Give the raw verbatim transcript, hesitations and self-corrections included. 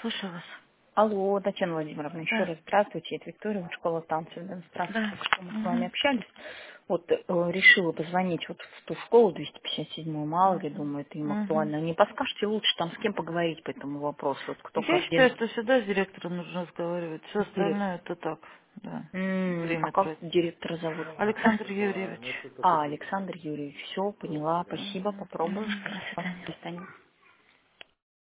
слушаю вас. Алло, Татьяна Владимировна, еще Да, раз здравствуйте. Это Виктория, вот школа танцев. Да, здравствуйте, да. только что мы с вами Угу. общались. Вот э, решила позвонить вот в ту школу двести пятьдесят седьмую, мало ли, думаю, это им Угу. актуально. Не подскажете лучше там с кем поговорить по этому вопросу? Вот кто Я считаю, координатор? что всегда с директором нужно разговаривать. Все С директором. остальное это так, да. М, А Время как тратить. директора зовут? Александр Юрьевич. А, Александр Юрьевич. Все, поняла. Спасибо, Угу. попробую. До До свидания. свидания.